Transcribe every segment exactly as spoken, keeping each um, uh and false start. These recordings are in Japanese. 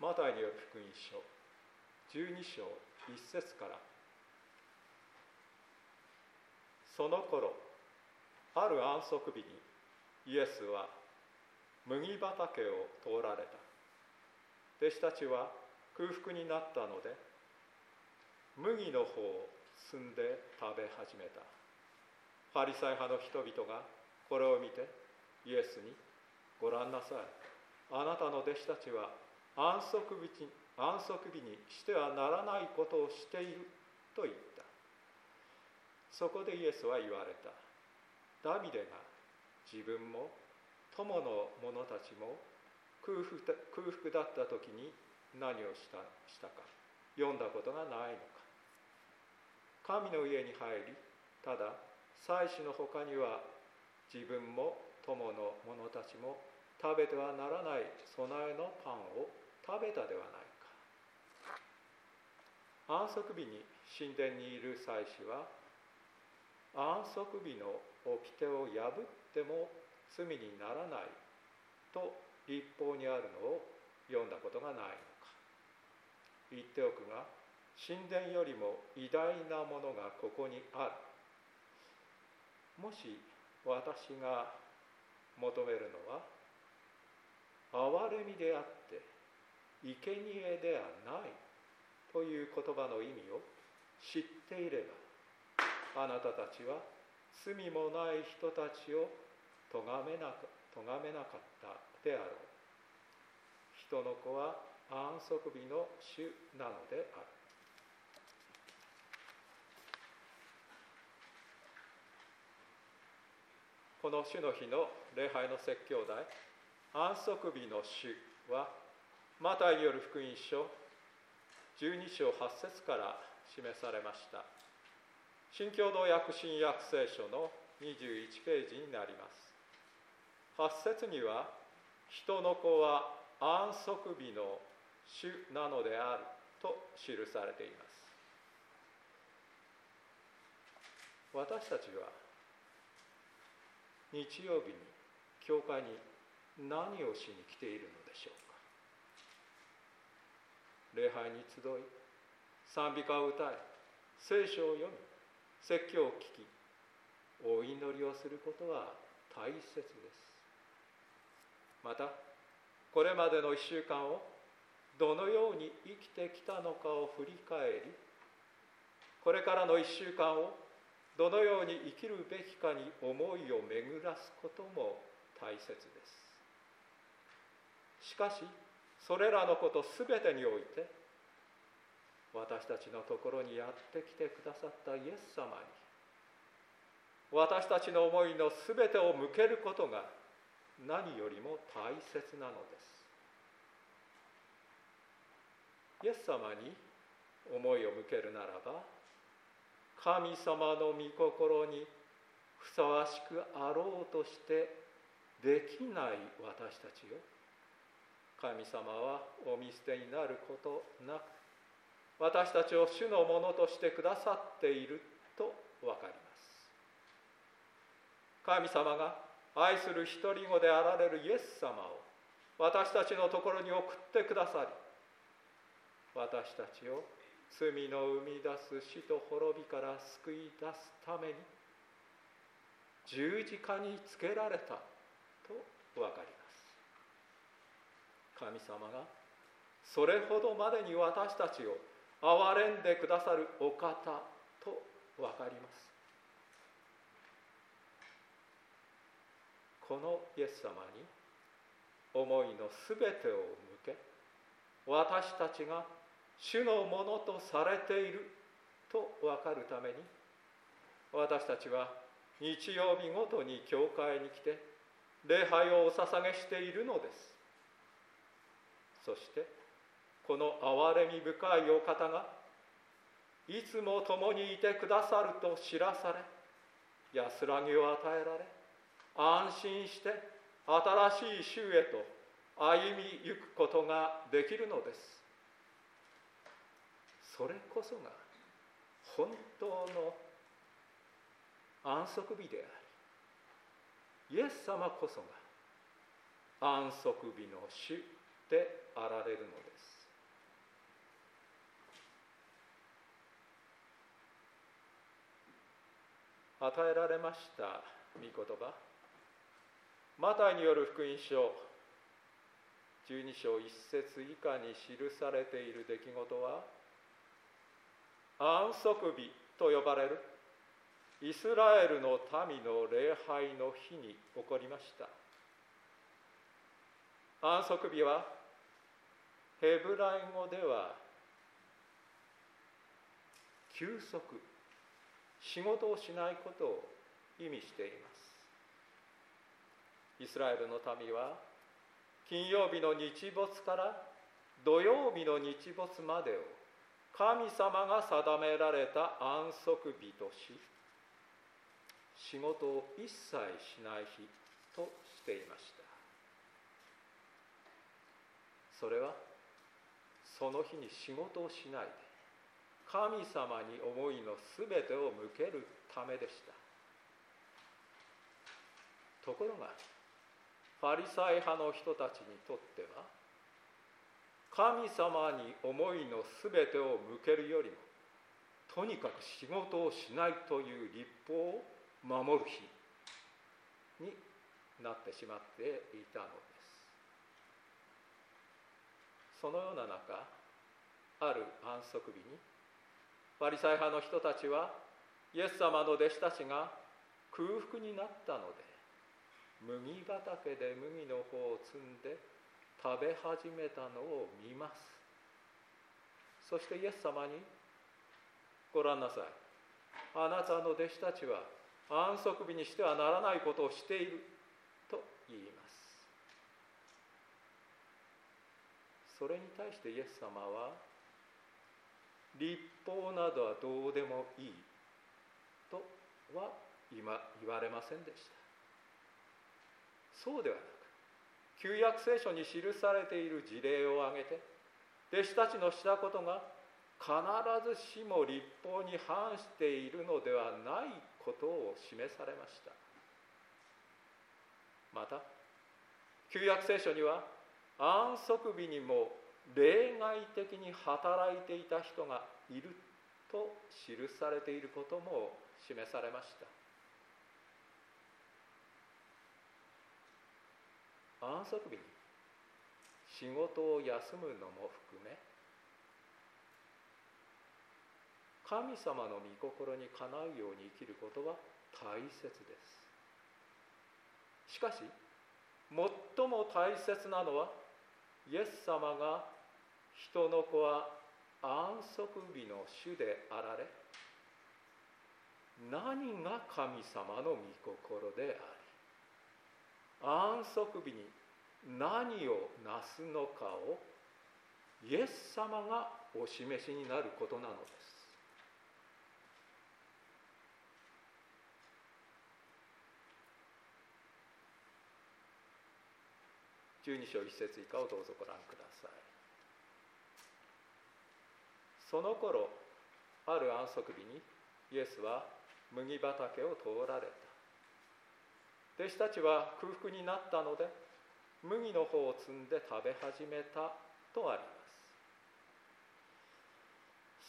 マタイによる福音書じゅうに章いち節から。その頃、ある安息日にイエスは麦畑を通られた。弟子たちは空腹になったので、麦の方を摘んで食べ始めた。パリサイ派の人々がこれを見てイエスに、ご覧なさい、あなたの弟子たちは安息日に、安息日にしてはならないことをしていると言った。そこでイエスは言われた。ダビデが自分も友の者たちも空腹だ、空腹だった時に何をした、したか読んだことがないのか。神の家に入り、ただ祭司の他には自分も友の者たちも食べてはならない備えのパンを食べたではないか。安息日に神殿にいる祭司は、安息日の掟を破っても罪にならないと律法にあるのを読んだことがないのか。言っておくが、神殿よりも偉大なものがここにある。もし私が求めるのは憐れみであって生贄ではないという言葉の意味を知っていれば、あなたたちは罪もない人たちを咎めなか、咎めなかったであろう。人の子は安息日の主なのである。この主の日の礼拝の説教題、安息日の主は、マタイによる福音書じゅうに章はち節から示されました。新共同訳新約聖書のにじゅういちページになります。はち節には、人の子は安息日の主なのであると記されています。私たちは日曜日に教会に何をしに来ているのでしょうか。礼拝に集い、賛美歌を歌い、聖書を読み、説教を聞き、お祈りをすることは大切です。また、これまでのいっしゅうかんをどのように生きてきたのかを振り返り、これからのいっしゅうかんをどのように生きるべきかに思いを巡らすことも大切です。しかし、それらのことすべてにおいて、私たちのところにやってきてくださったイエス様に、私たちの思いのすべてを向けることが何よりも大切なのです。イエス様に思いを向けるならば、神様の御心にふさわしくあろうとしてできない私たちを、神様はお見捨てになることなく、私たちを主のものとしてくださっているとわかります。神様が愛する一人子であられるイエス様を私たちのところに送ってくださり、私たちを罪の生み出す死と滅びから救い出すために十字架につけられたとわかります。神様がそれほどまでに私たちを憐れんでくださるお方とわかります。このイエス様に思いのすべてを向け、私たちが主のものとされていると分かるために、私たちは日曜日ごとに教会に来て礼拝をお捧げしているのです。そしてこの憐れみ深いお方がいつも共にいてくださると知らされ、安らぎを与えられ、安心して新しい週へと歩みゆくことができるのです。それこそが本当の安息日であり、イエス様こそが安息日の主ってあられるのです。与えられました御言葉、マタイによる福音書じゅうに章いち節以下に記されている出来事は、安息日と呼ばれるイスラエルの民の礼拝の日に起こりました。安息日はヘブライ語では休息、仕事をしないことを意味しています。イスラエルの民は金曜日の日没から土曜日の日没までを神様が定められた安息日とし、仕事を一切しない日としていました。それはその日に仕事をしないで神様に思いのすべてを向けるためでした。ところがファリサイ派の人たちにとっては、神様に思いのすべてを向けるよりも、とにかく仕事をしないという律法を守る日になってしまっていたのです。そのような中、ある安息日にファリサイ派の人たちは、イエス様の弟子たちが空腹になったので、麦畑で麦の穂を摘んで食べ始めたのを見ます。そしてイエス様に、ご覧なさい、あなたの弟子たちは安息日にしてはならないことをしていると言います。それに対してイエス様は、律法などはどうでもいいとは言われませんでした。そうではなく、旧約聖書に記されている事例を挙げて、弟子たちのしたことが必ずしも律法に反しているのではないことを示されました。また、旧約聖書には安息日にも例外的に働いていた人がいると記されていることも示されました。安息日に仕事を休むのも含め、神様の御心にかなうように生きることは大切です。しかし、最も大切なのは、イエス様が人の子は安息日の主であられ、何が神様の御心であり、安息日に何をなすのかをイエス様がお示しになることなのです。じゅうに章いち節以下をどうぞご覧ください。その頃、ある安息日にイエスは麦畑を通られた。弟子たちは空腹になったので、麦の穂を摘んで食べ始めたとあります。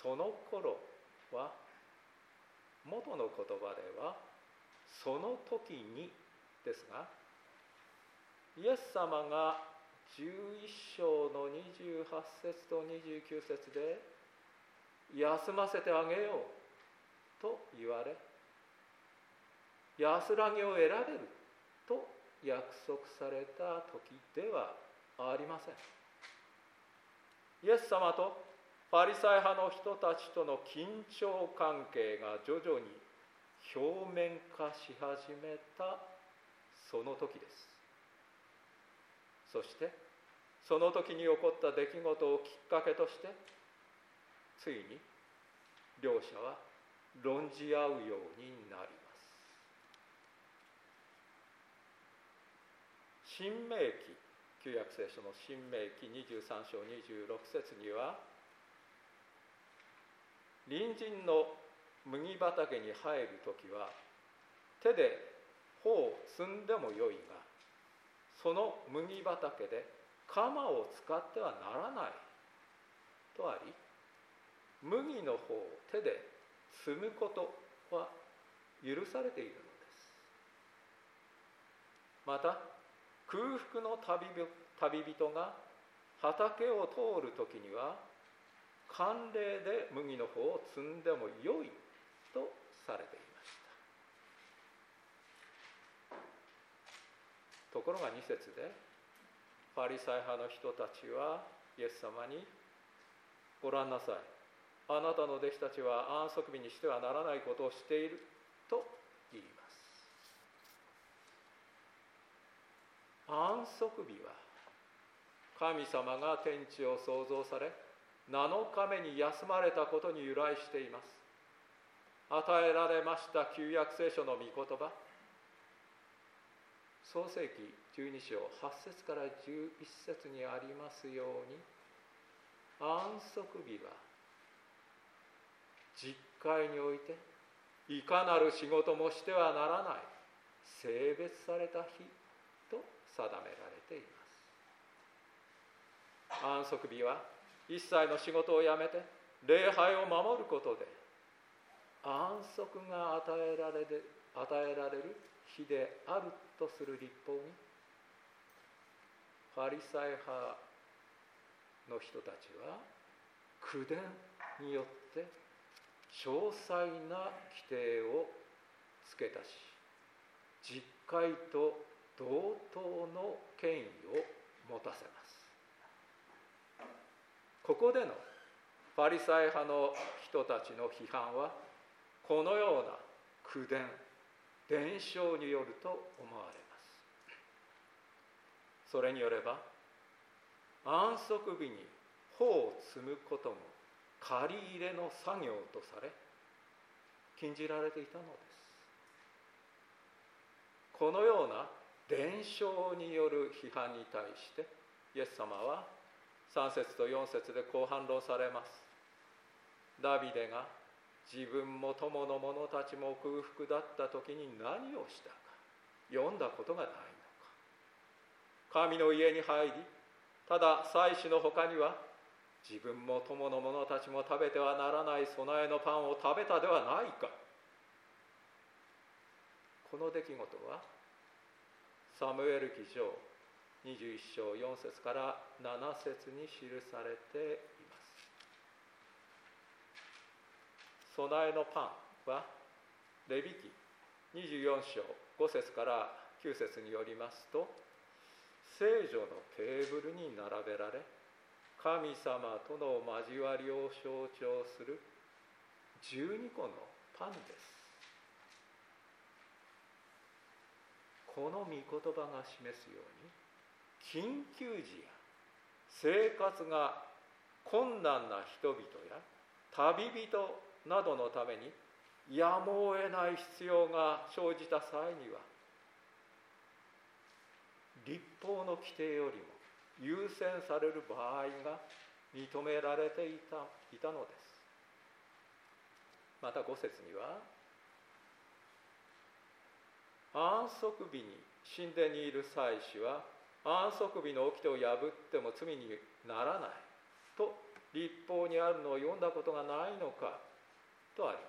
その頃は、元の言葉では、その時にですが、イエス様がじゅういち章のにじゅうはち節とにじゅうきゅう節で、休ませてあげようと言われ、安らぎを得られると約束された時ではありません。イエス様とファリサイ派の人たちとの緊張関係が徐々に表面化し始めたその時です。そしてその時に起こった出来事をきっかけとして、ついに両者は論じ合うようになります。新明記、旧約聖書の新明記にじゅうさん章にじゅうろく節には、隣人の麦畑に入るときは手で穂を摘んでもよいが、その麦畑で鎌を使ってはならないとあり、麦の方を手で摘むことは許されているのです。また空腹の旅人が畑を通るときには慣例で麦の方を摘んでもよいとされていました。ところがに節でパリサイ派の人たちはイエス様に、ご覧なさい、あなたの弟子たちは安息日にしてはならないことをしていると言います。安息日は神様が天地を創造されなのかめに休まれたことに由来しています。与えられました旧約聖書の御言葉、創世記じゅうに章はち節からじゅういち節にありますように、安息日は実会においていかなる仕事もしてはならない聖別された日と定められています。安息日は一切の仕事をやめて礼拝を守ることで安息が与えられる、与えられる日であるとする律法に、パリサイ派の人たちは口伝によって詳細な規定をつけたし、実会と同等の権威を持たせます。ここでのパリサイ派の人たちの批判はこのような口伝、伝承によると思われます。それによれば安息日に穂を摘むことも借り入れの作業とされ禁じられていたのです。このような伝承による批判に対してイエス様はさん節とよん節でこう反論されます。ダビデが自分も友の者たちも空腹だった時に何をしたか読んだことがないのか。神の家に入り、ただ祭司の他には自分も友の者たちも食べてはならない供えのパンを食べたではないか。この出来事はサムエル記上にじゅういち章よん節からなな節に記されています。供えのパンはレビ記にじゅうよん章ご節からきゅう節によりますと、聖女のテーブルに並べられ神様との交わりを象徴するじゅうに個のパンです。この御言葉が示すように、緊急時や生活が困難な人々や旅人などのためにやむを得ない必要が生じた際には、律法の規定よりも優先される場合が認められていた、いたのです。またご節には、安息日に神殿にいる祭司は安息日の掟を破っても罪にならないと律法にあるのを読んだことがないのかとあります。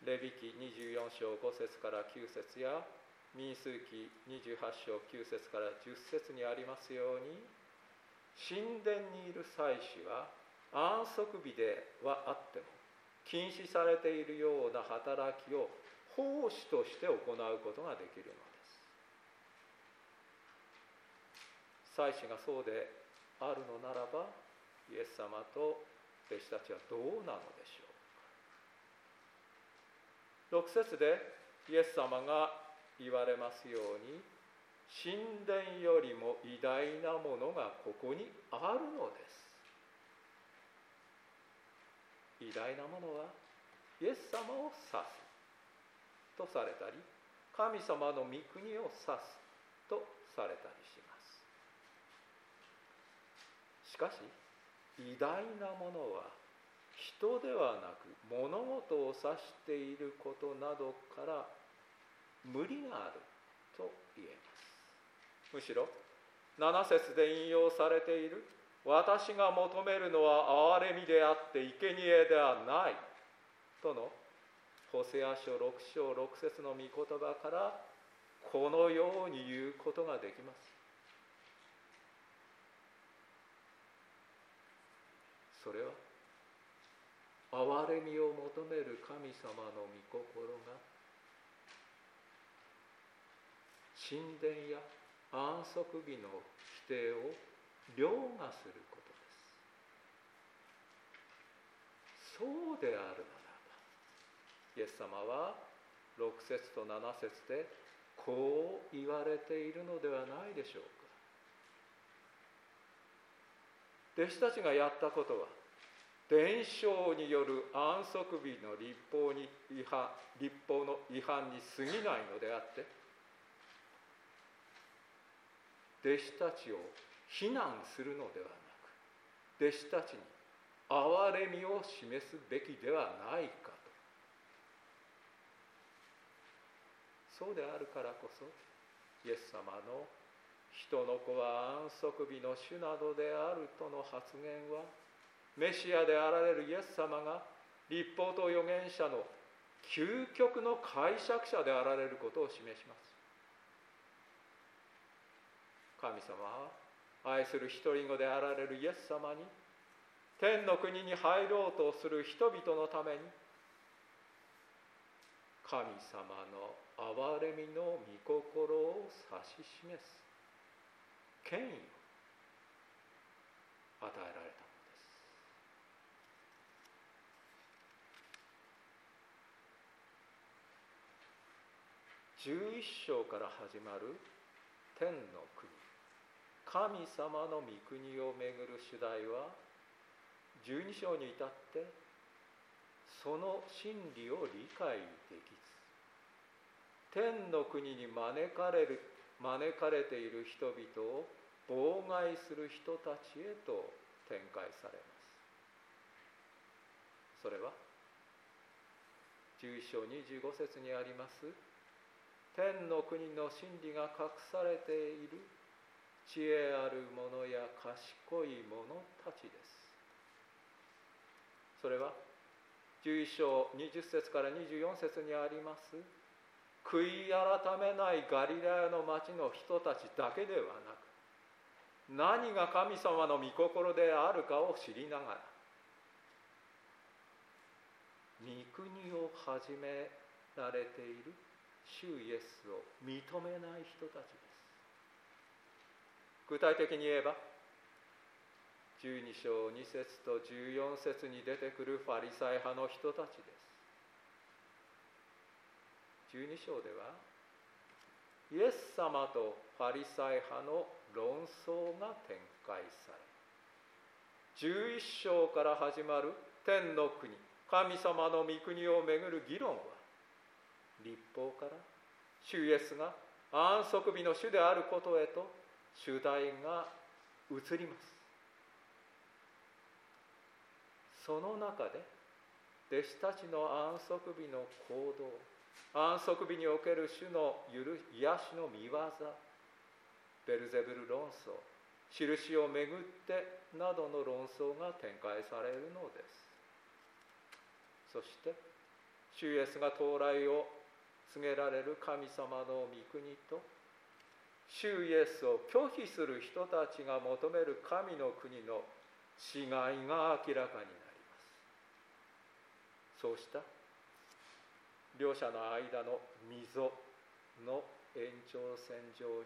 レビ記にじゅうよん章ご節からきゅう節や民数記にじゅうはち章きゅう節からじゅっ節にありますように、神殿にいる祭司は安息日ではあっても禁止されているような働きを奉仕として行うことができるのです。祭司がそうであるのならば、イエス様と弟子たちはどうなのでしょうか。ろく節でイエス様が言われますように、神殿よりも偉大なものがここにあるのです。偉大なものはイエス様を指すとされたり、神様の御国を指すとされたりします。しかし偉大なものは人ではなく物事を指していることなどから無理があると言えます。むしろなな節で引用されている私が求めるのは憐れみであって生贄ではないとのホセア書ろく章ろく節の御言葉からこのように言うことができます。それは憐れみを求める神様の御心が神殿や安息日の規定を凌駕することです。そうであるならば、イエス様はろく節となな節でこう言われているのではないでしょうか。弟子たちがやったことは、伝承による安息日の律法に違反、律法の違反に過ぎないのであって、弟子たちを非難するのではなく、弟子たちに憐れみを示すべきではないかと。そうであるからこそ、イエス様の人の子は安息日の主などであるとの発言は、メシアであられるイエス様が律法と預言者の究極の解釈者であられることを示します。神様は愛する一人子であられるイエス様に天の国に入ろうとする人々のために神様の憐れみの御心を指し示す権威を与えられたのです。じゅういっ章から始まる天の国、神様の御国をめぐる主題はじゅうに章に至ってその真理を理解できず、天の国に招かれる招かれている人々を妨害する人たちへと展開されます。それはじゅういっ章にじゅうご節にあります天の国の真理が隠されている知恵ある者や賢い者たちです。それはじゅういっ章にじゅう節からにじゅうよん節にあります悔い改めないガリラヤの町の人たちだけではなく、何が神様の御心であるかを知りながら御国を始められている主イエスを認めない人たちです。具体的に言えばじゅうに章に節とじゅうよん節に出てくるファリサイ派の人たちです。じゅうに章ではイエス様とファリサイ派の論争が展開され、じゅういっ章から始まる天の国、神様の御国をめぐる議論は律法から主イエスが安息日の主であることへと主題が移ります。その中で弟子たちの安息日の行動、安息日における主の許癒しの御業、ベルゼブル論争、印をめぐってなどの論争が展開されるのです。そして主イエスが到来を告げられる神様の御国と主イエスを拒否する人たちが求める神の国の違いが明らかになります。そうした両者の間の溝の延長線上に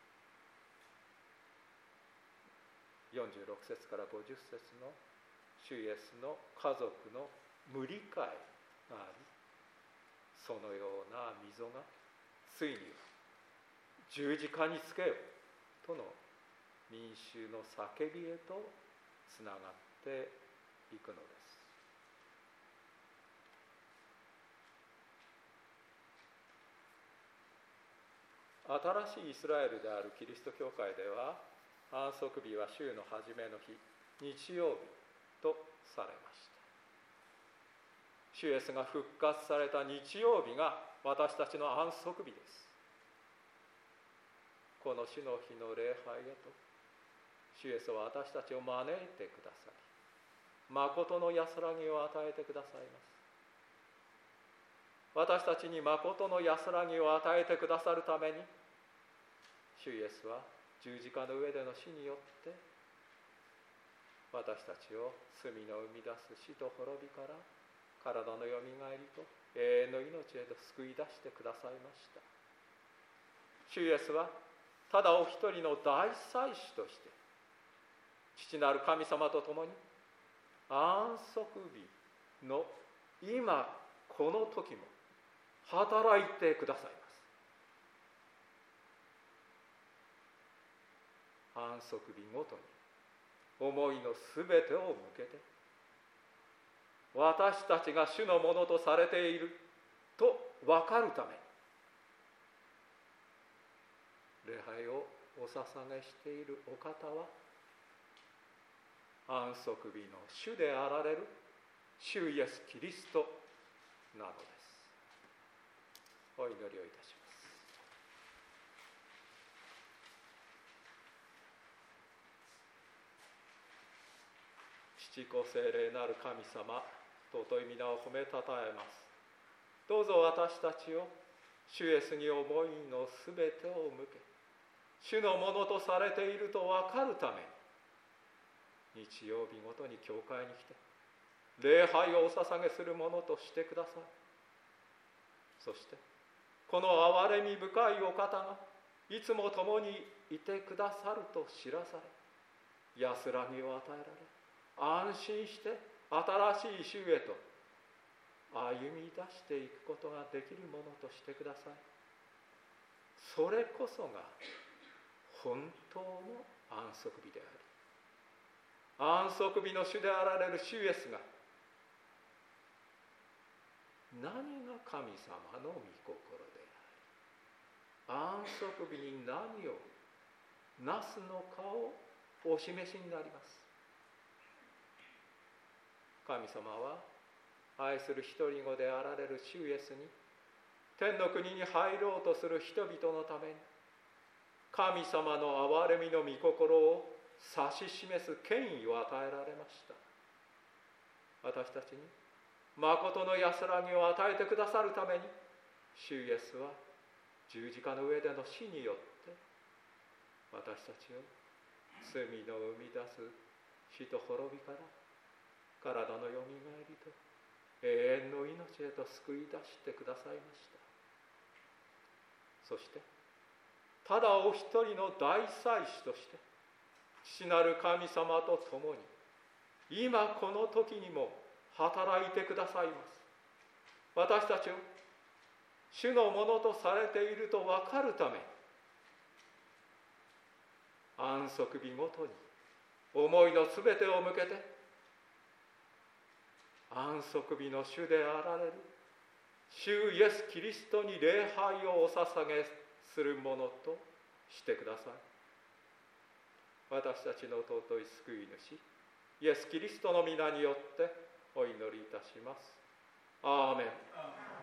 よんじゅうろく節からごじゅう節の主イエスの家族の無理解があり、そのような溝がついには十字架につけよとの民衆の叫びへとつながっていくのです。新しいイスラエルであるキリスト教会では安息日は週の初めの日、日曜日とされました。主イエスが復活された日曜日が私たちの安息日です。 この主の日の礼拝へと主イエスは私たちを招いてくださり、誠の安らぎを与えてくださいます。私たちに誠の安らぎを与えてくださるために、主イエスは十字架の上での死によって私たちを罪の生み出す死と滅びから体のよみがえりと永遠の命へと救い出してくださいました。主イエスはただお一人の大祭司として父なる神様と共に安息日の今この時も働いてくださいます。安息日ごとに思いのすべてを向けて、私たちが主のものとされていると分かるために、礼拝をお捧げしているお方は安息日の主であられる主イエスキリストなのです。お祈りをいたします。父子聖霊なる神様、尊い皆を褒めたたえます。どうぞ私たちを主イエスに思いのすべてを向け、主のものとされていると分かるために、日曜日ごとに教会に来て礼拝をお捧げするものとしてください。そしてこの憐れみ深いお方がいつも共にいてくださると知らされ、安らぎを与えられ、安心して新しい主へと歩み出していくことができるものとしてください。それこそが本当の安息日であり、安息日の主であられる主イエスが何が神様の御心であり、安息日に何をなすのかをお示しになります。神様は愛する一人子であられる主イエスに天の国に入ろうとする人々のために神様の憐れみの御心を指し示す権威を与えられました。私たちに誠の安らぎを与えてくださるために、主イエスは十字架の上での死によって私たちを罪の生み出す死と滅びから体のよみがえりと永遠の命へと救い出してくださいました。そしてただお一人の大祭司として父なる神様と共に今この時にも働いてくださいます。私たちを主のものとされていると分かるため、安息日ごとに思いのすべてを向けて安息日の主であられる主イエス・キリストに礼拝をお捧げするものとしてください。私たちの尊い救い主イエス・キリストの皆によってお祈りいたします。アーメン。